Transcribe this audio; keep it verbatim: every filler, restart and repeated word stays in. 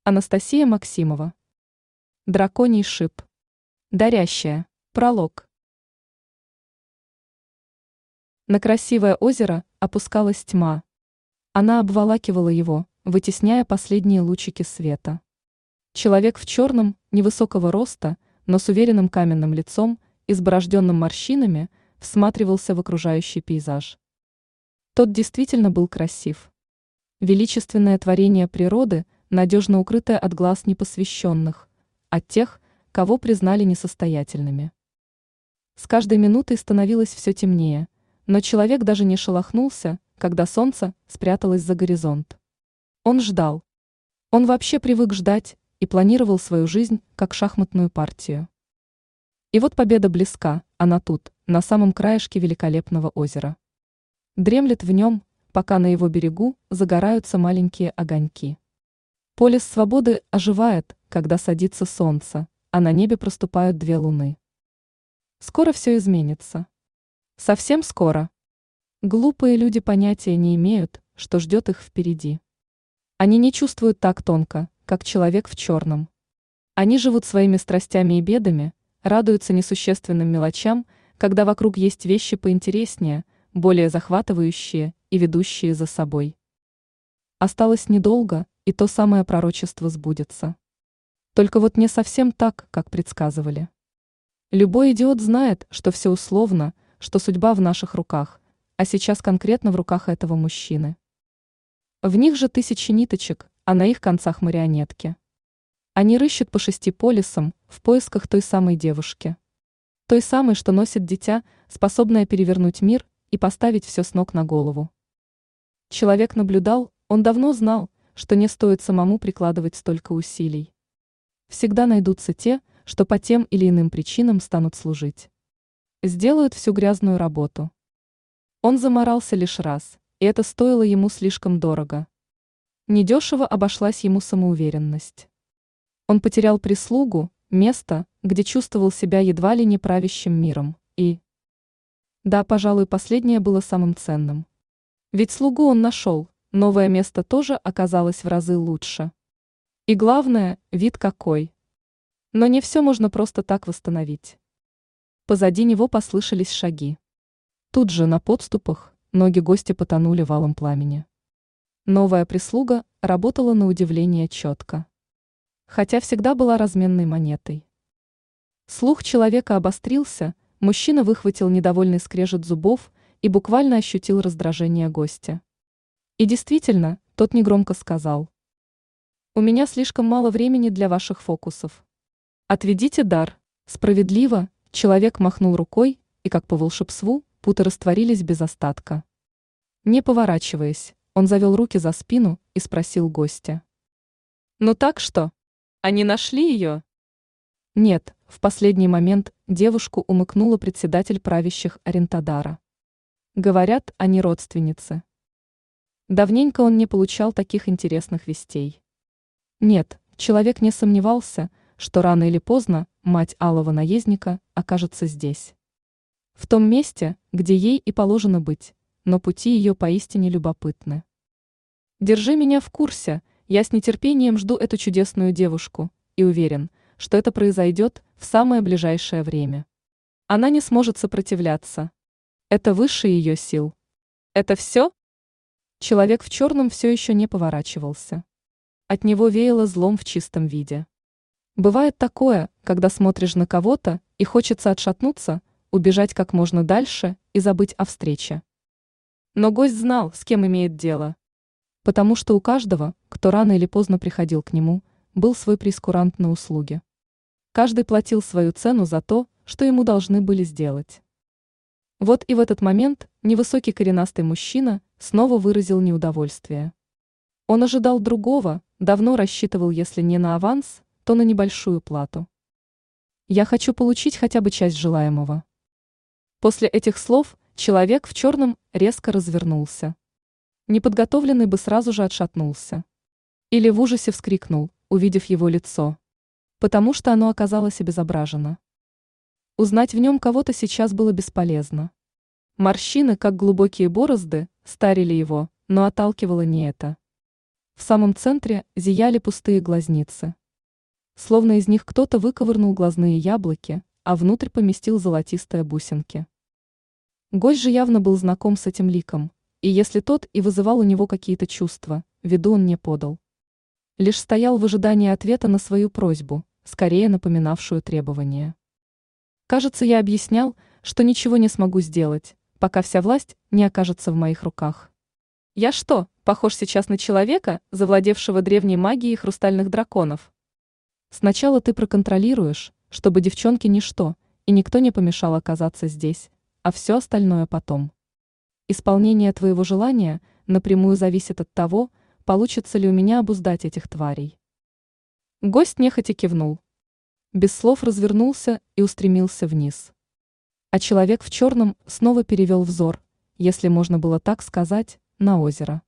Анастасия Максимова. Драконий шип. Дарящая. Пролог. На красивое озеро опускалась тьма. Она обволакивала его, вытесняя последние лучики света. Человек в черном, невысокого роста, но с уверенным каменным лицом, изборожденным морщинами, всматривался в окружающий пейзаж. Тот действительно был красив. Величественное творение природы, надежно укрытое от глаз непосвященных, от тех, кого признали несостоятельными. С каждой минутой становилось все темнее, но человек даже не шелохнулся, когда солнце спряталось за горизонт. Он ждал. Он вообще привык ждать и планировал свою жизнь как шахматную партию. И вот победа близка, она тут, на самом краешке великолепного озера. Дремлет в нем, пока на его берегу загораются маленькие огоньки. Поле свободы оживает, когда садится солнце, а на небе проступают две луны. Скоро все изменится. Совсем скоро. Глупые люди понятия не имеют, что ждет их впереди. Они не чувствуют так тонко, как человек в черном. Они живут своими страстями и бедами, радуются несущественным мелочам, когда вокруг есть вещи поинтереснее, более захватывающие и ведущие за собой. Осталось недолго, и то самое пророчество сбудется. Только вот не совсем так, как предсказывали. Любой идиот знает, что все условно, что судьба в наших руках, а сейчас конкретно в руках этого мужчины. В них же тысячи ниточек, а на их концах марионетки. Они рыщут по шести полюсам в поисках той самой девушки. Той самой, что носит дитя, способное перевернуть мир и поставить все с ног на голову. Человек наблюдал, он давно знал, что не стоит самому прикладывать столько усилий. Всегда найдутся те, что по тем или иным причинам станут служить. Сделают всю грязную работу. Он заморался лишь раз, и это стоило ему слишком дорого. Недешево обошлась ему самоуверенность. Он потерял прислугу, место, где чувствовал себя едва ли не правящим миром, и... Да, пожалуй, последнее было самым ценным. Ведь слугу он нашел, новое место тоже оказалось в разы лучше. И главное, вид какой. Но не все можно просто так восстановить. Позади него послышались шаги. Тут же на подступах ноги гостя потонули в алом пламени. Новая прислуга работала на удивление четко. Хотя всегда была разменной монетой. Слух человека обострился, мужчина выхватил недовольный скрежет зубов и буквально ощутил раздражение гостя. И действительно, тот негромко сказал: «У меня слишком мало времени для ваших фокусов. Отведите дар». Справедливо, человек махнул рукой, и как по волшебству, путы растворились без остатка. Не поворачиваясь, он завел руки за спину и спросил гостя: «Ну так что? Они нашли ее?» Нет, в последний момент девушку умыкнула председатель правящих Орентадара. Говорят, они родственницы. Давненько он не получал таких интересных вестей. Нет, человек не сомневался, что рано или поздно мать алого наездника окажется здесь. В том месте, где ей и положено быть, но пути ее поистине любопытны. Держи меня в курсе, я с нетерпением жду эту чудесную девушку и уверен, что это произойдет в самое ближайшее время. Она не сможет сопротивляться. Это выше ее сил. Это все? Человек в черном все еще не поворачивался. От него веяло злом в чистом виде. Бывает такое, когда смотришь на кого-то и хочется отшатнуться, убежать как можно дальше и забыть о встрече. Но гость знал, с кем имеет дело. Потому что у каждого, кто рано или поздно приходил к нему, был свой прейскурант на услуги. Каждый платил свою цену за то, что ему должны были сделать. Вот и в этот момент невысокий коренастый мужчина снова выразил неудовольствие. Он ожидал другого, давно рассчитывал, если не на аванс, то на небольшую плату. «Я хочу получить хотя бы часть желаемого». После этих слов человек в черном резко развернулся. Неподготовленный бы сразу же отшатнулся. Или в ужасе вскрикнул, увидев его лицо. Потому что оно оказалось обезображено. Узнать в нем кого-то сейчас было бесполезно. Морщины, как глубокие борозды, старили его, но отталкивало не это. В самом центре зияли пустые глазницы. Словно из них кто-то выковырнул глазные яблоки, а внутрь поместил золотистые бусинки. Гость же явно был знаком с этим ликом, и если тот и вызывал у него какие-то чувства, виду он не подал. Лишь стоял в ожидании ответа на свою просьбу, скорее напоминавшую требование. Кажется, я объяснял, что ничего не смогу сделать, пока вся власть не окажется в моих руках. Я что, похож сейчас на человека, завладевшего древней магией хрустальных драконов? Сначала ты проконтролируешь, чтобы девчонке ничто, и никто не помешал оказаться здесь, а все остальное потом. Исполнение твоего желания напрямую зависит от того, получится ли у меня обуздать этих тварей. Гость нехотя кивнул. Без слов развернулся и устремился вниз. А человек в черном снова перевел взор, если можно было так сказать, на озеро.